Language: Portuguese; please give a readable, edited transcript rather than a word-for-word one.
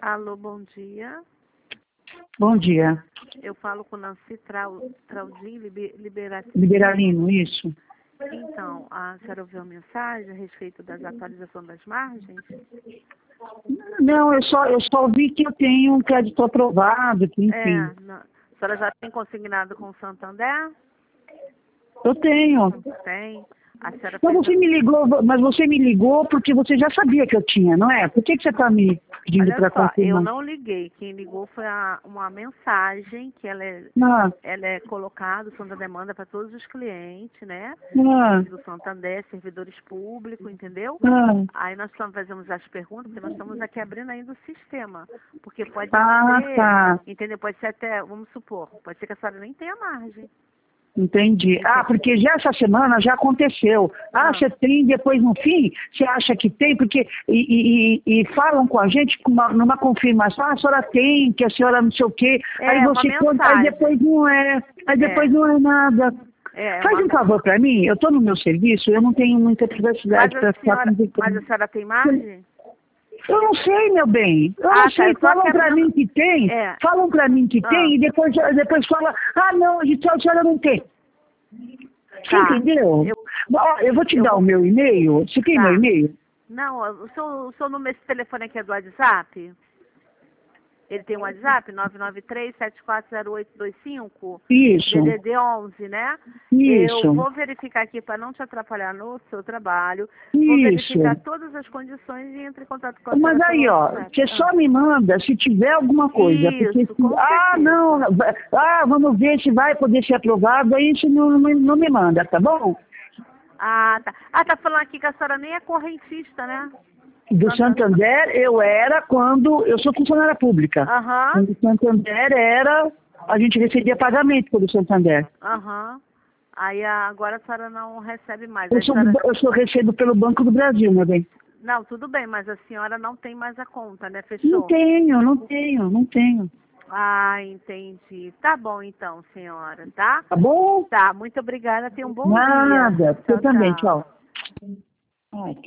Alô, bom dia. Bom dia. Eu falo com Nancy Traldin, Liberalino, isso. Então, a senhora ouviu a mensagem a respeito das atualizações das margens? Não, eu só vi que eu tenho um crédito aprovado, que enfim. A senhora já tem consignado com o Santander? Eu tenho. Tem. A senhora Mas você me ligou porque você já sabia que eu tinha, não é? Por que você está me pedindo para Olha só, confirmar? eu não liguei. Quem ligou foi uma mensagem que ela é colocada, o Santander manda para todos os clientes, né? Do Santander, servidores públicos, entendeu? Aí nós fazemos as perguntas, porque nós estamos aqui abrindo ainda o sistema. Porque pode ser, entendeu? Pode ser até, vamos supor, pode ser que a senhora nem tenha margem. Entendi. Porque já essa semana já aconteceu. Você tem, depois no fim, você acha que tem, porque e falam com a gente numa confirmação, a senhora tem, que a senhora não sei o quê. Aí você conta, aí depois não é. Aí depois não é nada. Faz um favor para mim, eu estou no meu serviço, eu não tenho muita privacidade para ficar com... Mas a senhora tem margem? Eu não sei, meu bem. Eu não sei. Falam pra mim que tem. Falam pra mim que tem e depois fala, não, a senhora não tem. Você entendeu? Eu vou te dar o meu e-mail. Você tem meu e-mail? Não, o seu número, esse telefone aqui é do WhatsApp? Ele tem um WhatsApp? 993-740825? Isso. DDD 11, né? Isso. Eu vou verificar aqui para não te atrapalhar no seu trabalho. Vou verificar todas as condições e entre em contato com a senhora. Mas aí, você só me manda se tiver alguma coisa. Isso, porque vamos ver se vai poder ser aprovado, aí isso não me manda, tá bom? Tá falando aqui que a senhora nem é correntista, né? Do Santander eu era quando eu sou funcionária pública. Quando o Santander era, a gente recebia pagamento pelo Santander. Aí agora a senhora não recebe mais. Eu recebo pelo Banco do Brasil, meu bem. Não, tudo bem, mas a senhora não tem mais a conta, né? Fechou? Não tenho. Entendi. Tá bom então, senhora, tá? Tá bom? Tá, muito obrigada. Tenha um bom dia. Nada. Você também, tchau.